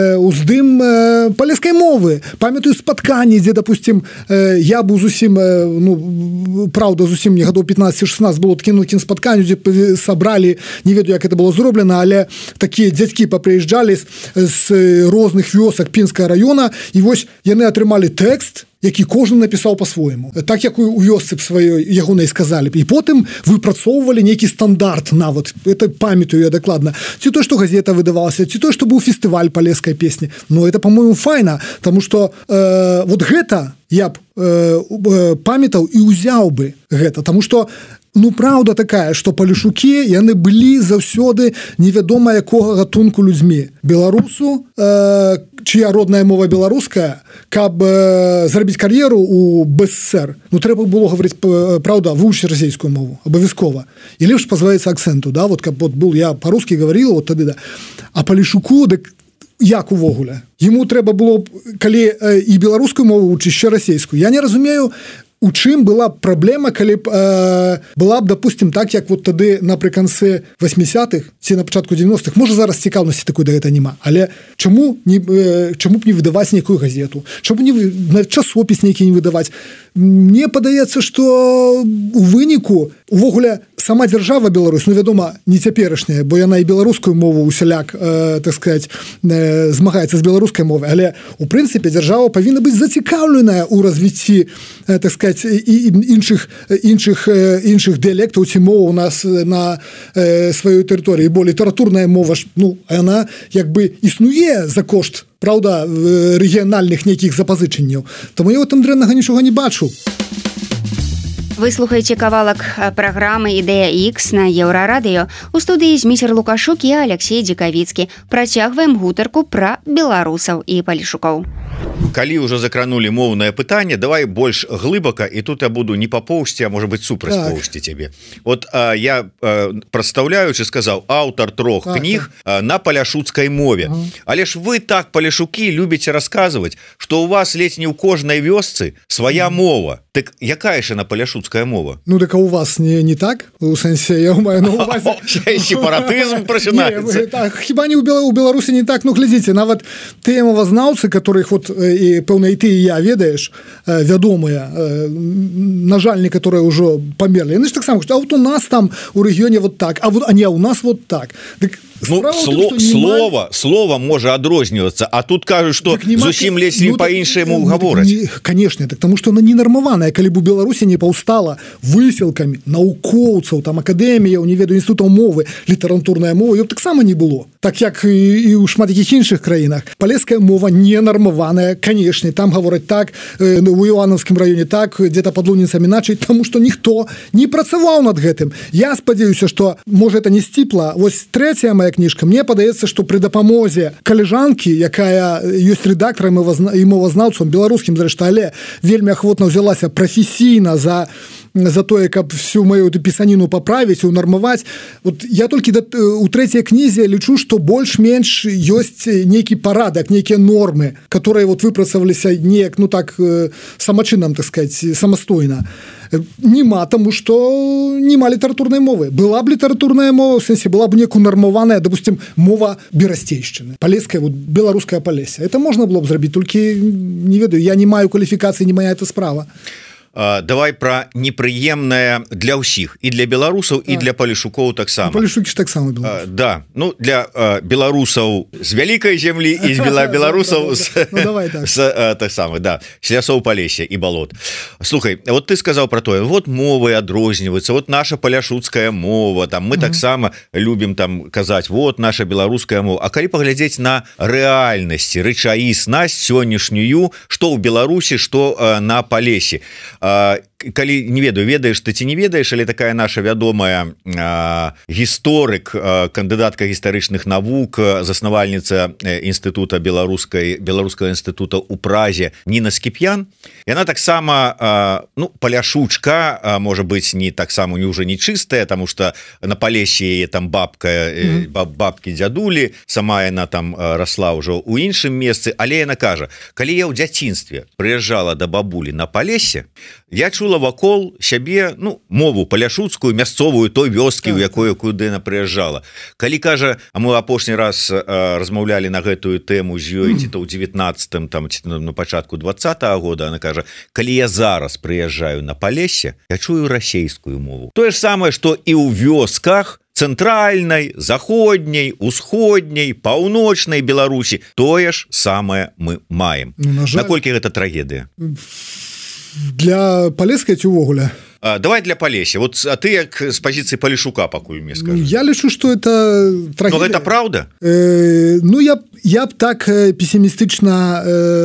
палескай мовы, памятаю спатканні, дзе, допустим, я быў зусім, праўда, зусім не гадоў 15-16 было такім спатканні, дзе сабралі, не ведаю, як это было зроблена, але такія дзядзькі папрыязджалі з розных вёсак Пінскага раёна, і вось яны атрымалі тэкст, які кожны напісаў па-свойму. Так, як у вёсцы б сваёй ягонай сказалі. І потым выпрацоўвалі нейкі стандарт нават. Это памятаю я дакладна. Ці то, што газета выдавалася, ці то, што быў фестываль палескай песні. Но это, по-моему, файна, таму што вот гэта я б памятаў і ўзяў бы гэта. Таму што праўда такая, што паляшукі, яны былі заўсёды невядома якога гатунку людзьмі. Беларусу, чыя родная мова беларуская, каб зрабіць кар'еру у БССР, трэба было гаварыць, праўда, вывучыць расійскую мову, абавязкова. І лепш пазбавіцца акцэнту, да, вот каб был я па-рускі гаварыла, вот тады, да. А паляшуку, дык як увогуле? Яму трэба было, калі і беларускую мову вучыць, ще расійскую. Я не разумею, у чым была праблема, калі б была б, допустим, так, як вот тады напрыканцы 80-х ці на пачатку 90-х, можа зараз цікаўнасці такой да гэта няма, але чаму б не выдаваць нейкую газету, чаму не часопіс нейкі не выдаваць? Мне падаецца, што у выніку увогуле сама дзяржава Беларусь, вядома, не цяперашняя, бо яна і беларускую мову усяляк, так сказать, змагаецца з беларускай мовай, але у прынцыпе дзяржава павінна быць зацікаўленая ў развіцці, так сказать, і іншых дыялектаў ці моваў у нас на сваёй тэрыторыі, бо літаратурная мова ж, яна як бы існуе за кошт, праўда, рэгіянальных нейкіх запазычанняў. Таму я там дрэннага нічога не бачу. Вы слухаеце кавалак праграмы «Ідэя Х» на Еўрарадыё. У студыі Зміцер Лукашук і Алексей Дзікавіцкі. Працягваем гутарку пра беларусаў і паляшукоў. Калі ўжо закранулі моўнае пытанне, давай больш глыбака, і тут я буду не папоўсці, а можа быць супраць поўсці цябе. Вот я, прадстаўляючы, сказаў, аўтар 3 кніг на паляшуцкай мове. Але ж вы так, паляшукі, любіце расказваць, што у вас ледзь не ў кожнай вёсцы свая мова. Так якая ж на паляшуцкая мова? Так а у вас не так? У сэнсе, я маю на увазе... Сепаратызм пачынаецца. Хіба не ў Беларусі не так? Глядзіце, нават тыя мовазнаўцы, которых вот і пэўна і ты і я ведаеш, вядомыя, на жаль, некаторыя ўжо памерлі. Яны ж таксама кажуць, а вот у нас там у рэгіёне вот так, а не у нас вот так. Дык слово можа адрознівацца, а тут кажуць, што зусім лезь па-іншаму гавораць. Канешне, так таму што она не нармаваная, калі б у Беларусі не паўстала высілкамі навукоўцаў, там акадэміяў, не ведаю, інстытутаў мовы, літаратурная мова, ёб таксама не было. Так як і ў шмат якіх іншых краінах. Палеская мова не нармаваная, канешне, там гавораць так, у Іванаўскім раёне так, дзе-то пад Луніцам іначай, таму што ніхто не працаваў над гэтым. Я спадзяюся, што можа это не сціпла. Вось трэцяя моя кніжка, мне падаецца, што пры дапамозе калежанкі, якая ёсць рэдактарам і мовазнаўцам беларускім, зрэшты, але вельмі ахвотна ўзялася прафесійна за за тое, каб всю мою пісаніну паправіць, унармаваць. Вот я толькі у трэцяй кнізе лічу, што больш-менш ёсць нейкі парадак, нейкія нормы, которые вот выпрацаваліся неяк, ну так, самачынам, так сказать, самастойна. Нема, тому што нема літаратурнай мовы. Была б літаратурная мова, в сэнсе, была б неяк унармаваная, допустим, мова берасцейшчыны. Палеская, вот, беларуская Палеся. Это можна было б зрабіць, толькі, не ведаю, я не маю кваліфікацыі, не моя эта справа. Давай про непрыемнае для ўсіх, і для беларусаў, і для палешукоў таксама. Палешукі ж таксама беларусы. Да, ну для беларусаў з вялікай зямлі і з беларусаў так самы, да, з лясоў Палесся і балот. Слухай, вот ты сказаў про тое, вот мовы адрозніваюцца, вот наша паляшуцкая мова, там мы таксама любім там казаць, вот наша беларуская мова. А калі паглядзець на рэальнасці, рэчаіснасць сённяшнюю, што ў Беларусі, што на Палесе. Калі не ведаю, ведаеш ты ці не ведаеш, але такая наша вядомая гісторык, кандыдатка гістарычных навук, заснавальніца інстытута беларускага інстытута ў Празе Ніна Скіп'ян, яна таксама, ну, паляшучка, можа быць, не таксама не ўжо не чыстая, таму што на Палесе яе там бабкі дзядулі, сама яна там расла ўжо ў іншым месцы, але яна кажа, калі я ў дзяцінстве прыязджала да бабулі на Палесе, я чула вакол сябе, ну, мову паляшуцкую, мясцовую той вёскі, у якой куды яна прыязджала. Калі кажа, а мы апошні раз размаўлялі на гэтую тэму з ёй, ці то ў 19-м, там, ці на пачатку 20-го года, она кажа, калі я зараз прыязджаю на Палесе, я чую расейскую мову. Тое ж самае, што і ў вёсках цэнтральнай, заходняй, усходняй, паўночнай Беларусі, тое ж самае мы маем. Наколькі гэта трагедыя? Для палескай ці ўвогуле? Давай для Палеся. Вот, а ты як з пазіцыі палешука пакуль мне скажи. Я лічу, што это трагедыя. Но гэта праўда? Ну, я б так пессімістычна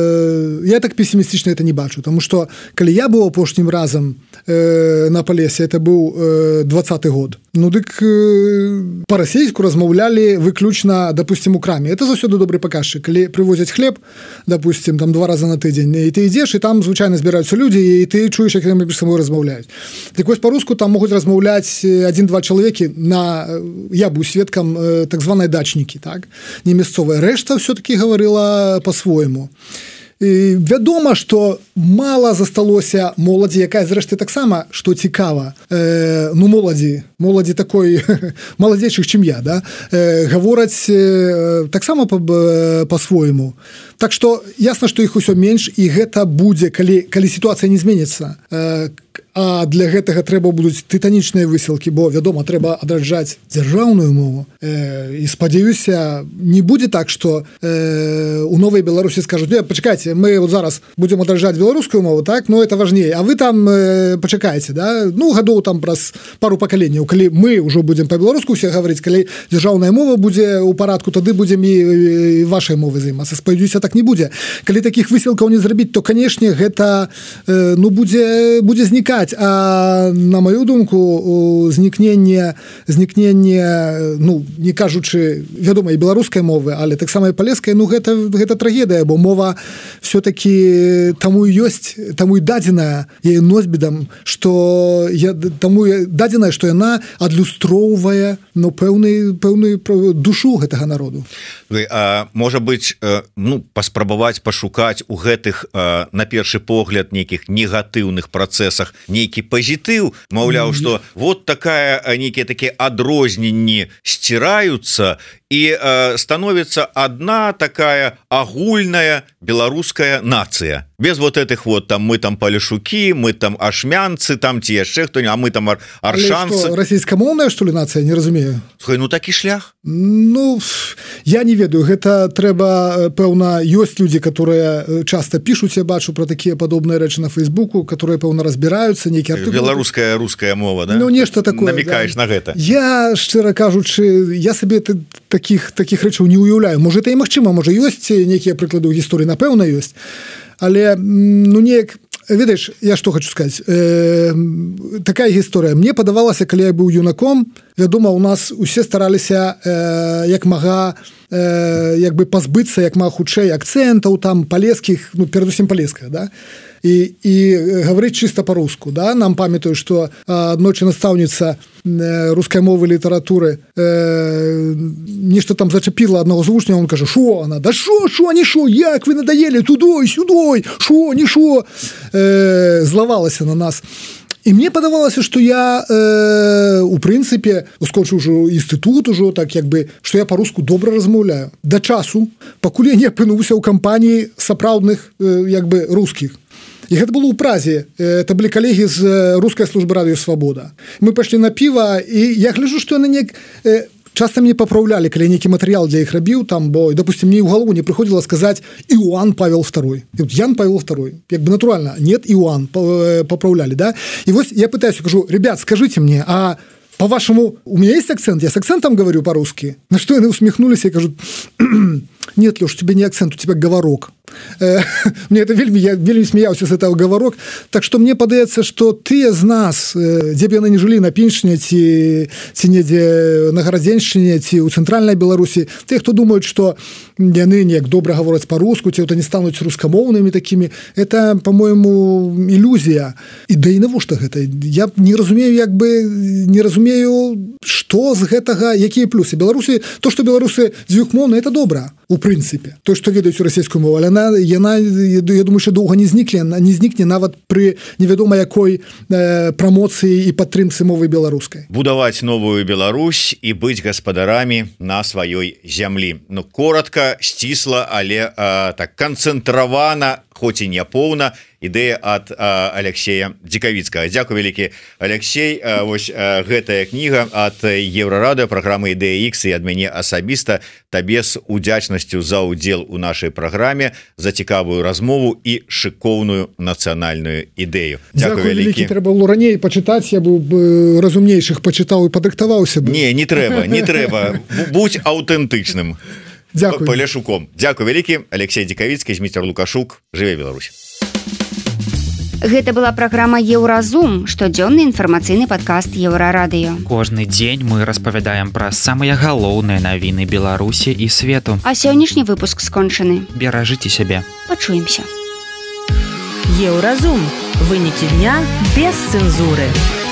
это не бачу, тому што калі я быў апошнім разам на Палесе, это быў 20-й год. Ну, дык па-расейску размаўлялі выключна, допустим, у краме. Это заўсёды добры паказчык. Калі прывозяць хлеб, допустим, там 2 раза на тыдзень, і ты ідзеш, і там звычайна збіраюцца людзі, і ты чуеш, як яны між сабой размаўляюць. Так вось па-руску там могуць размаўляць 1-2 чалавекі я быў сведкам так званай дачнікі, так? Не мясцовая. Рэшта ўсё-таки гаварыла па-свойму. І вядома, што мала засталося моладзі, якая зрэшты таксама, што цікава, ну моладзі такой маладзейшых, чым я, да? Гавораць таксама па-свойму. Так што ясна, што іх усё менш, і гэта будзе, калі сітуацыя не зменіцца. А для гэтага трэба будуць тытанічныя высілкі, бо, вядома, трэба адраджаць дзяржаўную мову. І спадзяюся, не будзе так, што у Новай Беларусі скажуць, пачакайце, мы вот зараз будзем адраджаць беларускую мову, так? Ну, это важней. А вы там пачакайце, да? Ну, гадоў там праз пару пакаленняў, калі мы ўжо будзем па-беларуску ўсе гаварыць, калі дзяржаўная мова будзе ў парадку, тады будзем і вашай мовай займацца. Спадзяюся, так не будзе. Калі такіх высілкаў не зрабіць, то, канешне, гэта ну, будзе знікаць. А на маю думку, знікненне, ну, не кажучы, вядома, і беларускай мовы, але таксама і палескай, ну, гэта трагедыя, бо мова все-таки таму і ёсць, таму і дадзеная яе носьбітам, што таму дадзеная, што яна адлюстроўвае, ну, пэўную душу гэтага народу. Можа быць, ну, паспрабаваць пашукаць у гэтых, на першы погляд, нейкіх негатыўных працэсах нейкі пазітыў, маўляў, што вот нейкія такія адрозненні сціраюцца і становіцца адна такая агульная беларуская нацыя. Без вот этих вот, там, мы там палешукі, мы там ашмянцы, там ці яшчэ хто-нибудь, а мы там аршанцы. Расійскамоўная, што ли, нацыя? Не разумею. Слухай, ну такі шлях? Ну, я не ведаю. Гэта трэба, пэўна, ёсць людзі, которые часто пишуць, я бачу про такія падобныя рэчы на Фейсбуку, которые, пэўна, разбіраюцца, нейкі артыкул. Беларуская, руская мова, да? Ну, нешта такое. Намекаеш, да, на гэта. Я, шчыра кажучы, я сабе такіх рэчаў не уяўляю. Можа, это і магчыма, можа, ёсць нейкія прыклады ў гісторыі, напэўна, ёсць. Але, ну, неяк, ведаеш, я што хочу сказаць, такая гісторыя. Мне падавалася, калі я быў юнаком, вядома, у нас усе стараліся як мага як бы пазбыцца як ма хутчэй акцэнтаў там палескіх, ну перадусім палесках, да, і гаварыць чыста па-руску, да, нам памятаю, што аднойчы настаўніца рускай мовы літаратуры нешта там зачапіла аднаго з вучняў, он кажа: "Шо она? Да шо, не шо, як вы надаелі тудой, сюдой, шо, не шо", злавалася на нас. І мне падавалася, што я у прынцыпе скончыў ужо інстытут ужо так як бы, што я па-руску добра размаўляю да часу, пакуль я не апынуўся ў кампаніі сапраўдных як бы рускіх. І гэта было ў Празе, это былі калегі з рускай службы радыё Свабода. Мы пайшлі на піва, і я гляджу, што яны неяк часто мне папраўлялі, калі нейкі матэрыял для іх рабіў там, бо, допустим, мне ў галаву не прыходзіла сказаць Іоанн Павел II. Ян Павел II. Як бы натуральна, нет, Іоанн папраўлялі, да? І вось я пытаюсь, кажу: "Ребят, скажите мне, а по-вашему, у меня есть акцент? Я с акцентом говорю по-русски?" На что они усмехнулись и кажут: "Нет, Леш, у тебя не акцент, у тебя говорок". Мне это вельмі, я вельмі смеяўся з этого говорок. Так што мне падаецца, што тыя з нас, дзе б яны не жылі на Піншчыне ці недзе на Гарадзеншчыне ці ў цэнтральнай Беларусі, тыя, хто думаюць, што яны неяк добра гавораць па-руску, ці то не стануць рускамоўнымі такімі, это, по-моему, ілюзія. І да і навошта гэта? Я не разумею, як бы не разумею, што з гэтага, якія плюсы. Беларусі, то, што беларусы дзвюхмоўныя, это добра, у прынцыпе. То, што ведаюць у расійскую мову, але яна, я думаю, що доўга не знікне нават пры невядома якой прамоцыі і падтрымцы мовы беларускай. Будаваць новую Беларусь і быць гаспадарамі на сваёй зямлі. Ну, коротка, сцісла, але так канцэнтравана, хоць і не поўна, ідэя ад Алексея Дзікавіцкага. Дзякуй вялікі, Алексей. Вось гэтая кніга ад Еўрарадыё, праграмы Ідэя Х, і ад мяне асабіста табе з удзячнасцю за ўдзел у нашай праграме, за цікавую размову і шыкоўную нацыянальную ідэю. Дзякуй вялікі. Трэба было раней пачытаць, я быў бы разумнейшых пачытаў і падрыхтаваўся бы. Не трэба. Будь аўтэнтычным. Дзякуй. Паляшуком. Дзякуй вялікі. Алексей Дзікавіцкі, Зміцер Лукашук. Жыве Беларусь. Гэта была праграма Еўразум, штодзённы інфармацыйны падкаст Еўрарадыё. Кожны дзень мы распавядаем пра самыя галоўныя навіны Беларусі і свету. А сённяшні выпуск скончаны. Беражыце сябе. Пачуемся. Еўразум. Вынікі дня без цэнзуры.